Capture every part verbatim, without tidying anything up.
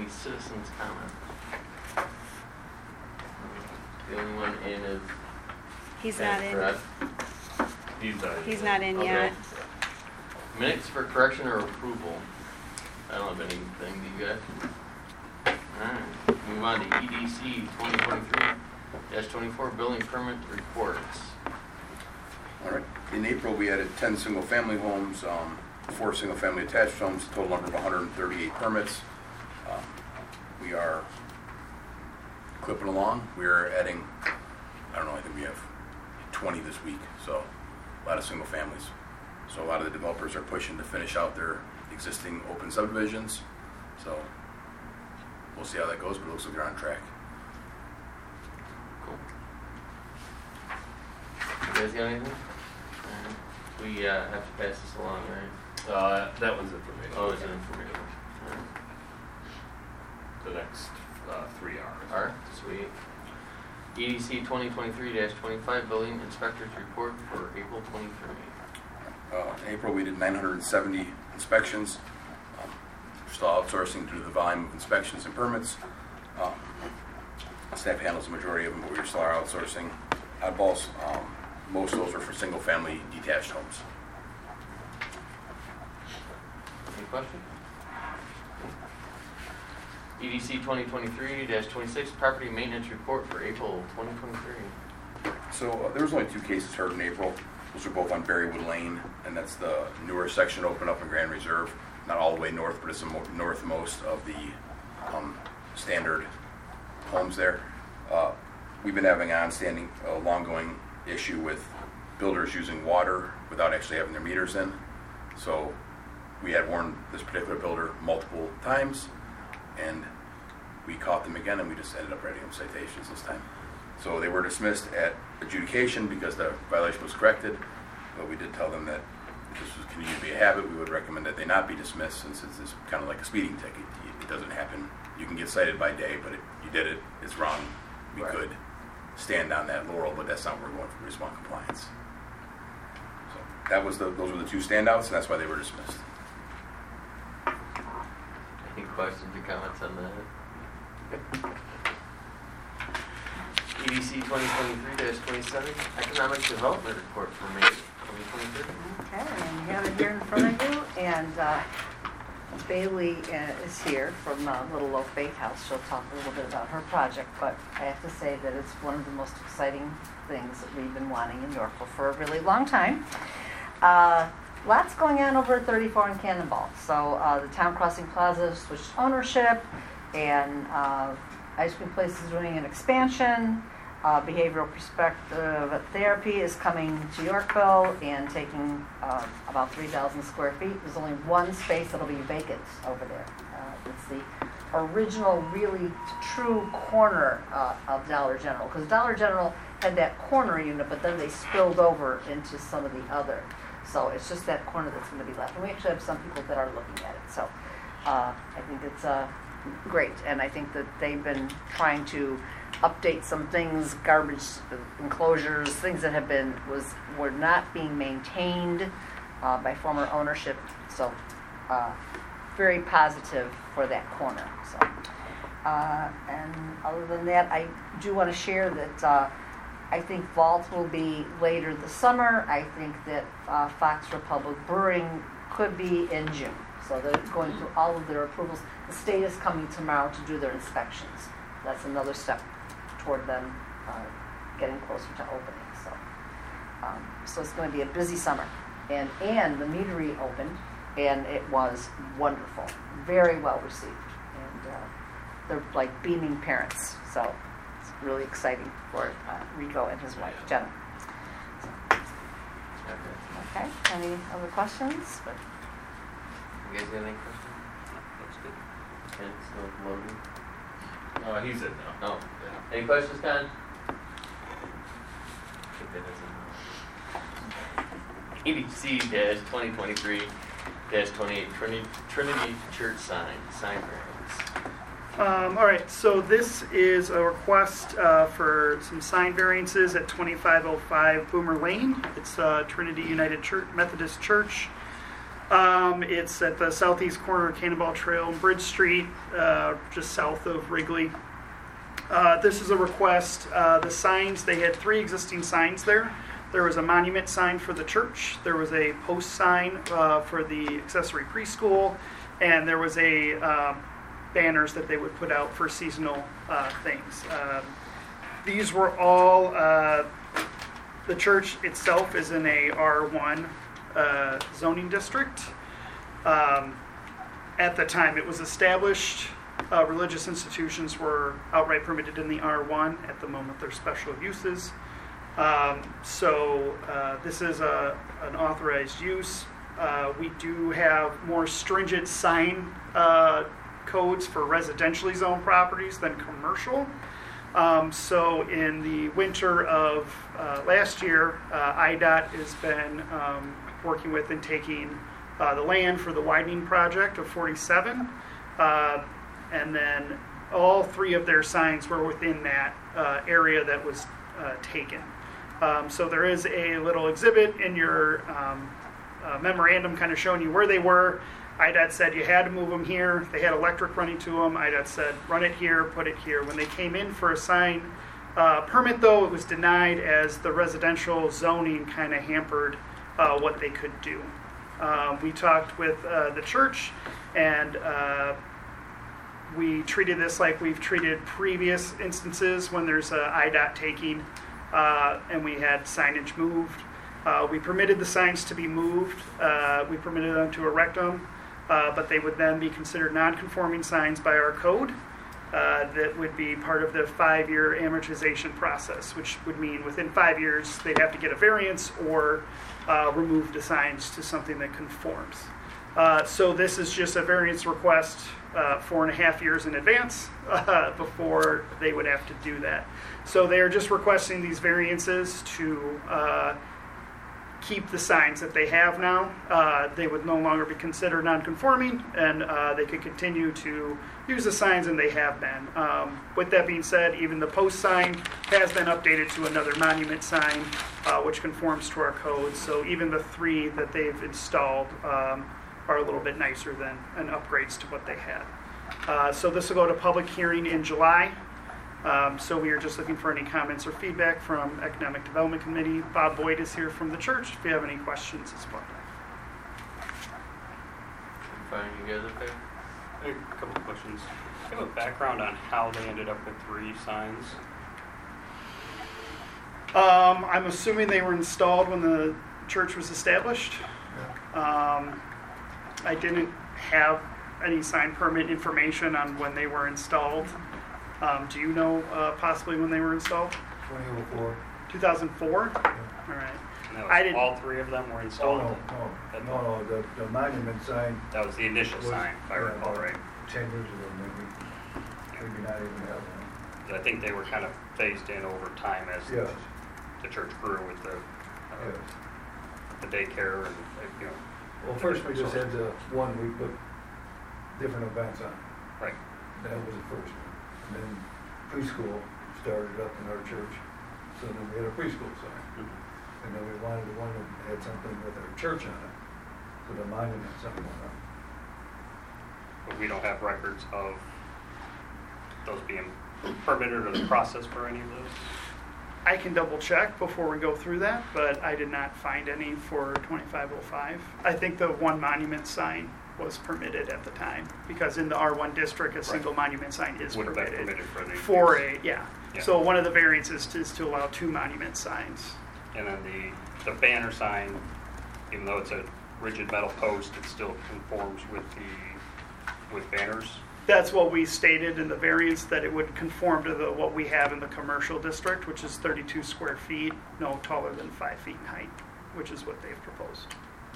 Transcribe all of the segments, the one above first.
any citizens' comment? The only one in is He's Ed, not in. correct? He's not. He's not in Okay. yet. Minutes for correction or approval? I don't have anything, do you guys? Alright, move on to E D C twenty twenty-three dash twenty-four building permit reports. All right. In April, we added ten single-family homes, um, four single-family attached homes, a total number of one hundred thirty-eight permits. Um, we are clipping along. We are adding, I don't know, I think we have twenty this week, so a lot of single families. So a lot of the developers are pushing to finish out their existing open subdivisions. So we'll see how that goes, but it looks like they're on track. Cool. You guys got anything? Alright. We uh, have to pass this along, right? Uh, that one's information. Oh, it's an information. Alright. The next uh, three hours. Alright, sweet. E D C twenty twenty-three dash twenty-five building inspector's report for April twenty-three. Uh, in April, we did nine hundred seventy inspections. Um, we're still outsourcing due to the volume of inspections and permits. Um, staff handles the majority of them, but we still are outsourcing. Oddballs, um, most of those are for single-family detached homes. Any questions? E D C twenty twenty-three dash twenty-six property maintenance report for April twenty twenty-three. So uh, there was only two cases heard in April. Those are both on Berrywood Lane, and that's the newer section open up in Grand Reserve. Not all the way north, but it's the mo- northmost of the um, standard homes there. Uh, we've been having an on-standing, uh, long-going issue with builders using water without actually having their meters in. So we had warned this particular builder multiple times, and we caught them again, and we just ended up writing them citations this time. So they were dismissed at adjudication because the violation was corrected, but we did tell them that if this was continued to be a habit, we would recommend that they not be dismissed, since it's this kind of like a speeding ticket. It doesn't happen. You can get cited by day, but if you did it, it's wrong. We Right. could stand on that laurel, but that's not where we're going for response compliance. So that was the those were the two standouts, and that's why they were dismissed. Any questions or comments on that? E D C twenty twenty-three dash twenty-seven economic development report for May twenty twenty-three. Okay, and you have it here in front of you, and uh, Bailey uh, is here from uh, Little Loaf Bakehouse. She'll talk a little bit about her project, but I have to say that it's one of the most exciting things that we've been wanting in Yorkville for a really long time. Uh, lots going on over at thirty-four in Cannonball. So uh, the Town Crossing Plaza switched ownership, and uh, Ice Cream Place is doing an expansion. Uh, behavioral perspective therapy is coming to Yorkville and taking uh, about three thousand square feet. There's only one space that'll be vacant over there. Uh, it's the original, really true corner uh, of Dollar General, because Dollar General had that corner unit, but then they spilled over into some of the other. So it's just that corner that's going to be left. And we actually have some people that are looking at it. So uh, I think it's uh, great. And I think that they've been trying to update some things, garbage enclosures, things that have been, was, were not being maintained uh, by former ownership. So uh, very positive for that corner. So, uh, and other than that, I do want to share that uh, I think Vault will be later this summer. I think that uh, Fox Republic Brewing could be in June. So they're going through all of their approvals. The state is coming tomorrow to do their inspections. That's another step toward them uh, getting closer to opening. So, um, so it's going to be a busy summer. And and the meadery opened, and it was wonderful, very well received, and uh, they're like beaming parents. So it's really exciting for uh, Rico and his wife Jenna. So, okay. Any other questions? But You guys got any questions? Looks good. Okay, so loading. Uh, he's in now. Oh, any questions, Con? E D C twenty twenty-three twenty-eight Trinity, Trinity Church sign, sign variance. Um, all right, so this is a request uh, for some sign variances at twenty-five oh five Boomer Lane. It's uh, Trinity United Church, Methodist Church. Um, it's at the southeast corner of Cannonball Trail and Bridge Street, uh, just south of Wrigley. Uh, this is a request. Uh, the signs, they had three existing signs there. There was a monument sign for the church. There was a post sign uh, for the accessory preschool. And there was a uh, banners that they would put out for seasonal uh, things. Uh, these were all, uh, the church itself is in a R one uh, zoning district. Um, at the time it was established, uh, religious institutions were outright permitted in the R one. At the moment they're special uses. Um, so uh, this is a, an authorized use. Uh, we do have more stringent sign uh, codes for residentially zoned properties than commercial. Um, so in the winter of uh, last year, uh, I D O T has been um, working with and taking uh, the land for the widening project of forty-seven. Uh, and then all three of their signs were within that uh, area that was uh, taken. Um, so there is a little exhibit in your um, uh, memorandum kind of showing you where they were. I D O T said you had to move them here. They had electric running to them. I D O T said run it here, put it here. When they came in for a sign uh, permit, though, it was denied as the residential zoning kind of hampered uh, what they could do. Uh, we talked with uh, the church, and uh, we treated this like we've treated previous instances when there's a I D O T taking, uh, and we had signage moved. Uh, we permitted the signs to be moved. Uh, we permitted them to erect them. Uh, but they would then be considered non-conforming signs by our code. Uh, that would be part of the five-year amortization process, which would mean within five years they'd have to get a variance or uh, remove the signs to something that conforms. Uh, so this is just a variance request uh, four and a half years in advance uh, before they would have to do that. So they are just requesting these variances to uh, keep the signs that they have now. Uh, they would no longer be considered non-conforming, and uh, they could continue to use the signs, and they have been. Um, with that being said, even the post sign has been updated to another monument sign, uh, which conforms to our code. So even the three that they've installed um, are a little bit nicer than and upgrades to what they had. Uh, so this will go to public hearing in July. Um, so we are just looking for any comments or feedback from Economic Development Committee. Bob Boyd is here from the church if you have any questions as well. Fine, you guys okay? I have a couple of questions. Do you have a background on how they ended up with three signs? Um, I'm assuming they were installed when the church was established. Um, I didn't have any sign permit information on when they were installed. Um, do you know uh, possibly when they were installed? twenty oh four. two thousand four? Yeah. All right. And that I was, didn't- all three of them were Oh, installed? no, no, no, no, the, the monument sign That was the initial was. sign, if I yeah, recall about right. Ten years ago, maybe, maybe not even that long. I think they were kind of phased in over time as Yes, the church grew with the, uh, yes. the daycare and, uh, you know. Well, first we just had the one we put different events on. Right. That was the first one. And then preschool started up in our church, so then we had a preschool sign. Mhm. And then we wanted the one that had something with our church on it, so the monument sign went up. But we don't have records of those being permitted or the process for any of those? I can double check before we go through that, but I did not find any for twenty-five oh five. I think the one monument sign was permitted at the time, because in the R one district, a single monument sign is Would have been permitted. permitted for the. For a, yeah. Yeah. So one of the variances is to allow two monument signs. And then the, the banner sign, even though it's a rigid metal post, it still conforms with the, with banners. That's what we stated in the variance, that it would conform to the, what we have in the commercial district, which is thirty-two square feet, no taller than five feet in height, which is what they've proposed.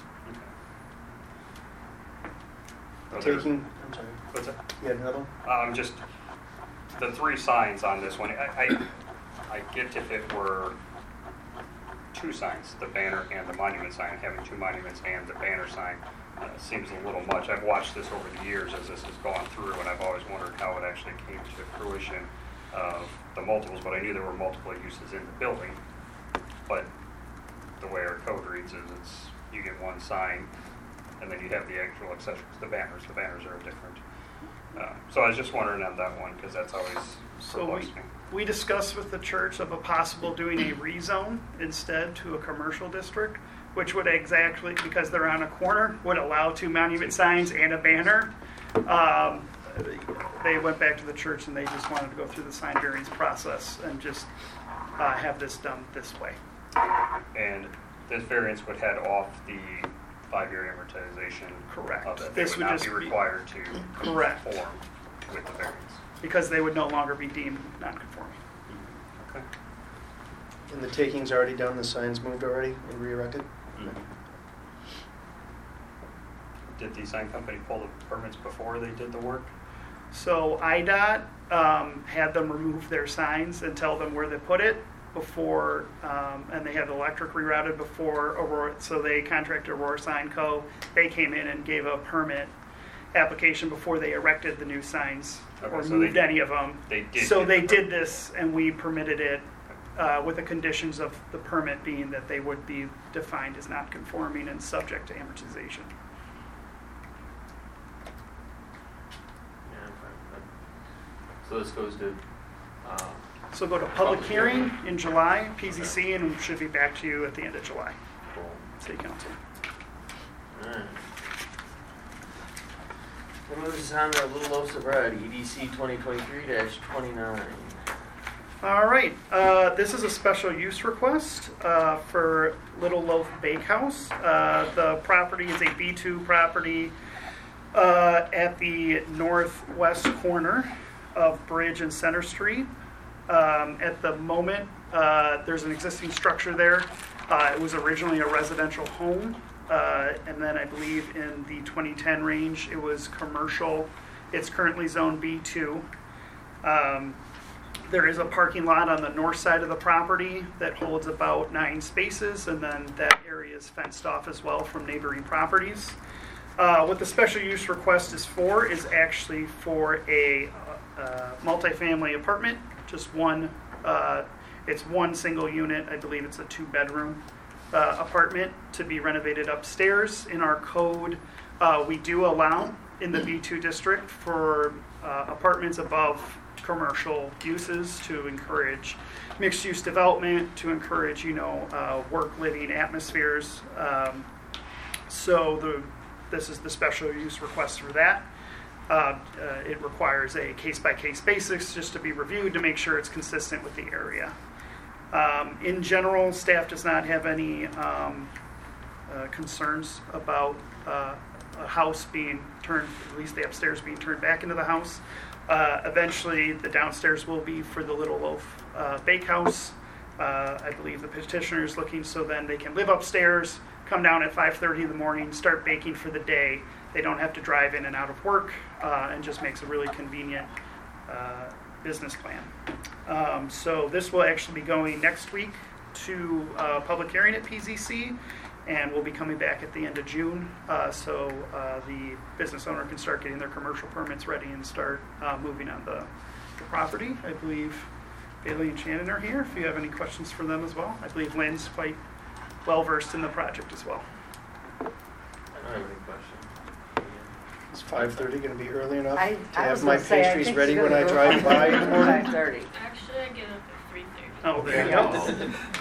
So there's- Taking, I'm sorry, What's that? you had another one? Um, just the three signs on this one. I, I, I get if it were two signs, the banner and the monument sign, having two monuments and the banner sign uh, seems a little much. I've watched this over the years as this has gone through, and I've always wondered how it actually came to fruition of the multiples, but I knew there were multiple uses in the building. But the way our code reads is it's, you get one sign and then you have the actual accessories, the banners. The banners are different. Uh, so I was just wondering on that one, because that's always So perplexed me. we, we discussed with the church of a possible doing a rezone instead to a commercial district, which would exactly, because they're on a corner, would allow two monument signs and a banner. Um, they went back to the church and they just wanted to go through the sign variance process and just uh, have this done this way. And this variance would head off the five-year amortization. Correct. Of it. This They would would not just be be- required to Correct. conform with the variance. Because they would no longer be deemed non-conforming. Okay. And the taking's already done, the sign's moved already and re-erected? Did the sign company pull the permits before they did the work? So I D O T um, had them remove their signs and tell them where they put it before, um, and they had electric rerouted before Aurora, so they contracted Aurora Sign Co. They came in and gave a permit application before they erected the new signs Okay, or so they moved did- any of them. They did. So get they the did permit. this and we permitted it uh, with the conditions of the permit being that they would be defined as not conforming and subject to amortization. Yeah, I'm fine with that. So this goes to, uh, So go to public Public hearing hearing. in July, P Z C, and we should be back to you at the end of July, cool. City Council. Alright. That moves us on to Little Loaf Sobriety, E D C twenty twenty-three twenty-nine. All right, uh, this is a special use request uh, for Little Loaf Bakehouse. Uh, The property is a B two property uh, at the northwest corner of Bridge and Center Street. Um, At the moment, uh, there's an existing structure there. Uh, It was originally a residential home, uh, and then I believe in the twenty ten range, it was commercial. It's currently zone B two. Um, There is a parking lot on the north side of the property that holds about nine spaces, and then that area is fenced off as well from neighboring properties. Uh, What the special use request is for is actually for a uh, uh, multifamily apartment, just one, uh, it's one single unit, I believe it's a two-bedroom uh, apartment to be renovated upstairs. In our code, uh, we do allow in the B two district for uh, apartments above commercial uses to encourage mixed-use development, to encourage, you know, uh, work-living atmospheres. Um, so the this is the special use request for that. Uh, uh, it requires a case-by-case basis just to be reviewed to make sure it's consistent with the area. Um, in general, staff does not have any um, uh, concerns about uh, a house being turned, at least the upstairs being turned back into the house. Uh, eventually, the downstairs will be for the Little Loaf uh, Bakehouse. Uh, I believe the petitioner is looking so then they can live upstairs, come down at five thirty in the morning, start baking for the day. They don't have to drive in and out of work, uh, and just makes a really convenient uh, business plan. Um, so this will actually be going next week to uh, public hearing at P Z C, and we'll be coming back at the end of June, uh, so uh, the business owner can start getting their commercial permits ready and start uh, moving on the, the property. I believe Bailey and Shannon are here if you have any questions for them as well. I believe Lynn's quite well versed in the project as well. I don't have any questions. Is five thirty going to be early enough I, to I have was my gonna say, I pastries think ready she's when gonna I go drive by in the morning? five thirty. Actually, I get up at three thirty. Oh, there you Yeah. go.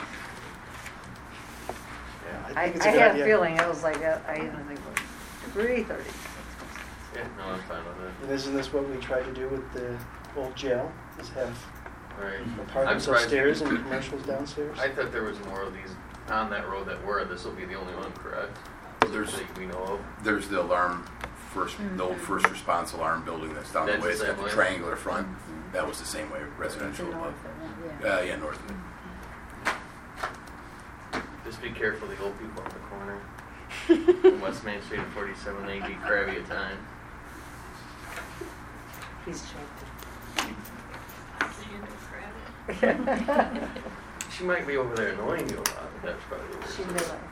Yeah, I, think it's I a good had a idea. feeling, it was like, uh, I didn't think it was three thirty. Yeah, no, I'm fine with And isn't this what we tried to do with the old jail? Is have it. Alright. I'm apartments surprised- upstairs and commercials downstairs? I thought there was more of these on that road that were, this will be the only one, correct? There's, That we know of. there's the alarm, first, the old first response alarm building that's down the That's way. the It's got same the way? triangular front. That was the same way, residential above. Uh, yeah, north of it. Just be careful, the old people on the corner. On West Main Street at forty-seven, they be crabby at times. He's joking. She might be over there annoying you a lot, but that's probably the worst. She knew it.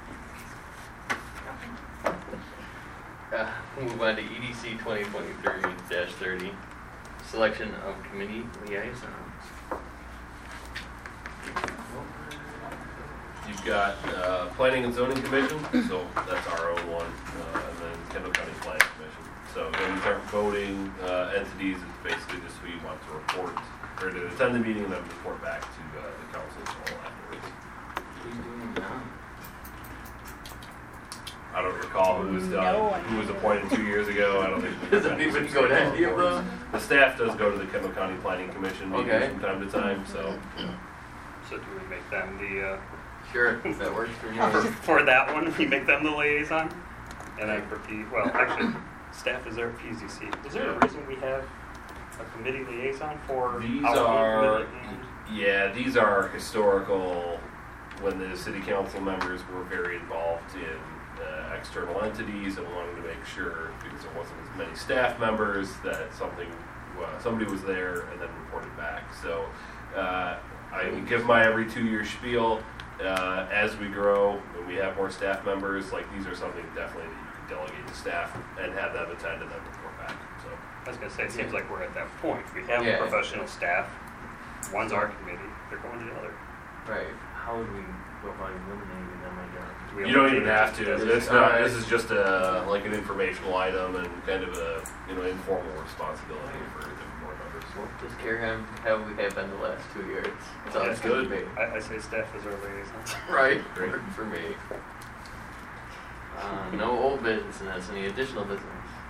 Uh, we'll move on to E D C twenty twenty-three thirty, selection of committee liaisons. you've got uh, Planning and Zoning Commission, so that's our own one, uh, and then Kendall County Planning Commission. So when you start voting uh, entities, it's basically just who you want to report, or to attend the meeting and then report back to uh, the council all afterwards. Who's doing it now? I don't recall who was No done, who was appointed two years ago. I don't think. Does anybody go to any of those? The staff does go to the Kendall County Planning Commission meetings Okay. from time to time, so. So do we make them the, uh, Sure, that works for for, me. for that one, we make them the liaison? And then for P, well, actually, staff is there at P Z C. Is there a reason we have a committee liaison for These our are, committee and- yeah, these are historical, when the city council members were very involved in uh, external entities and wanted to make sure, because there wasn't as many staff members, that something, uh, somebody was there and then reported back. So uh, I give my every two-year spiel. Uh, as we grow and we have more staff members, like these are something definitely that you can delegate to staff and have them attend and then report back. So. I was gonna say, it seems like we're at that point. We have Yeah. professional staff, one's our committee, they're going to the other. Right, how would we go about eliminating them, I guess? Do we You don't to even have to. It's- It's not. alright. This is just a like an informational item and kind of a you know informal responsibility for the board members. Well, just carry on how we have been the last two years. Sounds That's good to good. me. I, I say staff is our liaison. Right, Great. worked for me. Uh, no old business, any additional business?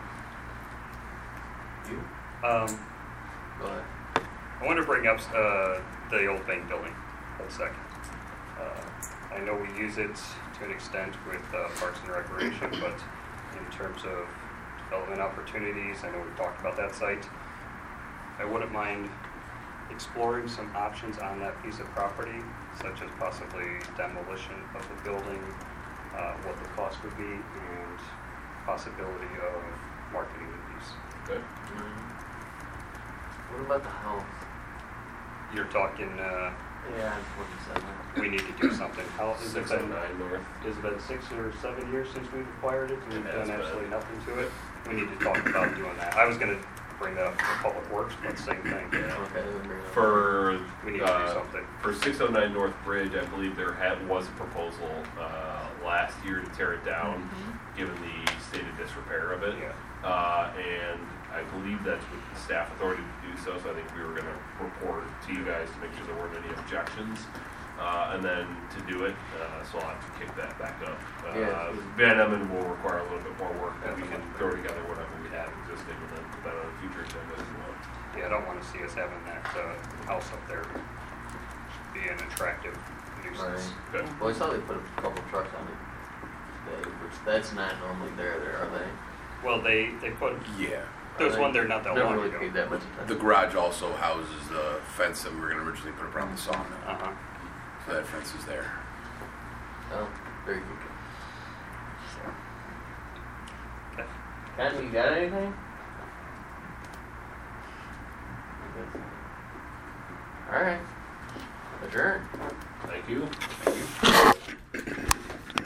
You, Um, go ahead. I want to bring up uh, the old bank building for a second. Uh, I know we use it to an extent with uh, Parks and Recreation, but in terms of development opportunities, I know we've talked about that site. I wouldn't mind exploring some options on that piece of property, such as possibly demolition of the building, uh, what the cost would be, and possibility of marketing the piece. Good. Mm-hmm. What about the house? You're talking, uh, Yeah, I'm twenty-seven. we need to do something. How has it Six oh been? nine north. Has it been six or seven years since we've acquired it? and We've It done has been. absolutely nothing to it. We need to talk about doing that. I was gonna bring that up for Public Works, but same thing. Okay, then bring it up. For We need to do uh, something. for six oh nine North Bridge, I believe there had was a proposal uh, last year to tear it down, given the stated disrepair of it. Yeah. Uh, and I believe that's with the staff authority to do so, so I think we were gonna report to you guys to make sure there weren't any objections. Uh, and then to do it, uh, so I'll have to kick that back up. Uh, Yeah. Van Emmen will require a little bit more work, but we can throw together whatever we have existing and then put that on a future agenda as well. Yeah, I don't wanna see us having that, uh, house up there be an attractive nuisance. Good. Well, I saw they put a couple trucks on it today, which that's not normally there, there, are they? Well, they, they put, Yeah. there was Are they- one there not that Never long really ago. paid that much attention. The garage also houses the fence that we were gonna originally put around the sawmill. Uh-huh. So that fence is there. Oh, very good. Okay. Ken, you got anything? All right. Adjourn. Thank you.